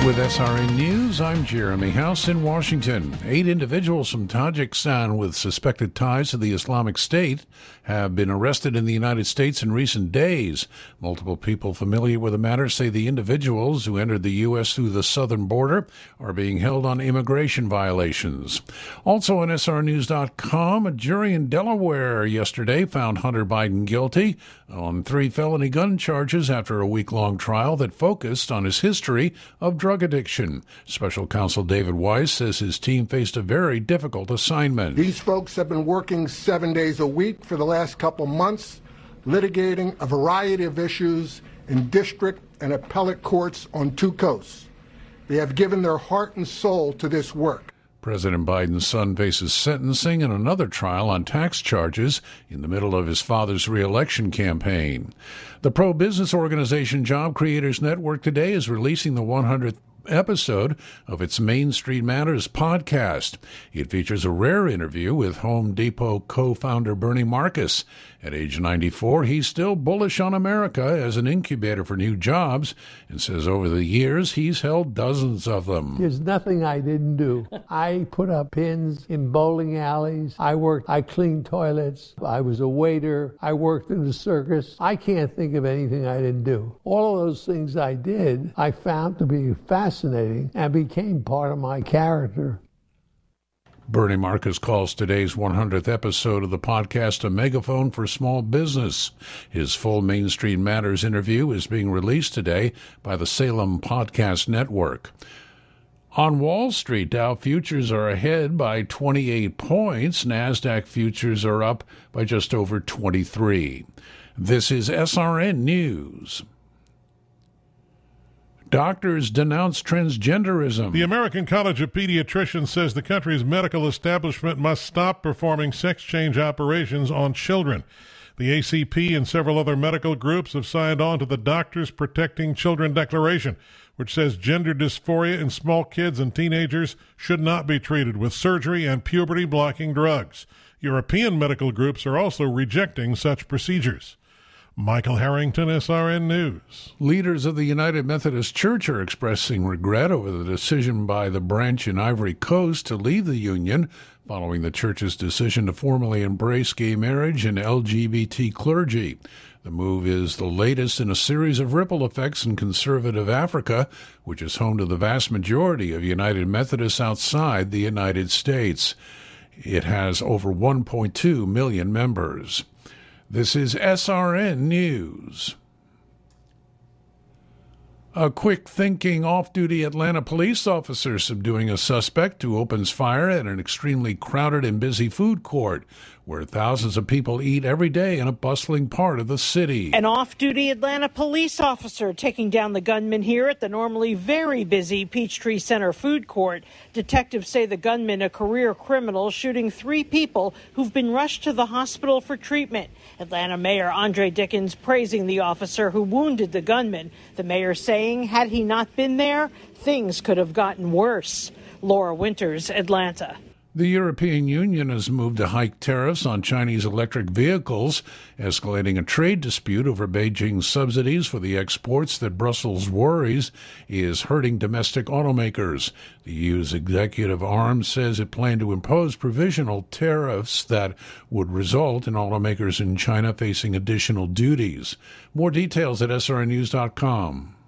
With SRN News, I'm Jeremy House in Washington. 8 individuals from Tajikistan with suspected ties to the Islamic State have been arrested in the United States in recent days. Multiple people familiar with the matter say the individuals who entered the U.S. through the southern border are being held on immigration violations. Also on SRNews.com, a jury in Delaware yesterday found Hunter Biden guilty on 3 felony gun charges after a week-long trial that focused on his history of drug addiction. Special counsel David Weiss says his team faced a very difficult assignment. These folks have been working 7 days a week for the last couple months, litigating a variety of issues in district and appellate courts on 2 coasts. They have given their heart and soul to this work. President Biden's son faces sentencing in another trial on tax charges in the middle of his father's re-election campaign. The pro-business organization Job Creators Network today is releasing the 100th episode of its Main Street Matters podcast. It features a rare interview with Home Depot co-founder Bernie Marcus. At age 94, he's still bullish on America as an incubator for new jobs and says over the years he's held dozens of them. There's nothing I didn't do. I put up pins in bowling alleys. I cleaned toilets. I was a waiter. I worked in the circus. I can't think of anything I didn't do. All of those things I did, I found to be fascinating and became part of my character. Bernie Marcus calls today's 100th episode of the podcast a megaphone for small business. His full Main Street Matters interview is being released today by the Salem Podcast Network. On Wall Street, Dow futures are ahead by 28 points. NASDAQ futures are up by just over 23. This is SRN News. Doctors denounce transgenderism. The American College of Pediatricians says the country's medical establishment must stop performing sex change operations on children. The ACP and several other medical groups have signed on to the Doctors Protecting Children Declaration, which says gender dysphoria in small kids and teenagers should not be treated with surgery and puberty-blocking drugs. European medical groups are also rejecting such procedures. Michael Harrington, SRN News. Leaders of the United Methodist Church are expressing regret over the decision by the branch in Ivory Coast to leave the union following the church's decision to formally embrace gay marriage and LGBT clergy. The move is the latest in a series of ripple effects in conservative Africa, which is home to the vast majority of United Methodists outside the United States. It has over 1.2 million members. This is SRN News. A quick-thinking, off-duty Atlanta police officer subduing a suspect who opens fire at an extremely crowded and busy food court where thousands of people eat every day in a bustling part of the city. An off-duty Atlanta police officer taking down the gunman here at the normally very busy Peachtree Center food court. Detectives say the gunman, a career criminal, shooting 3 people who've been rushed to the hospital for treatment. Atlanta Mayor Andre Dickens praising the officer who wounded the gunman. The mayor saying, had he not been there, things could have gotten worse. Laura Winters, Atlanta. The European Union has moved to hike tariffs on Chinese electric vehicles, escalating a trade dispute over Beijing's subsidies for the exports that Brussels worries is hurting domestic automakers. The EU's executive arm says it planned to impose provisional tariffs that would result in automakers in China facing additional duties. More details at srnews.com.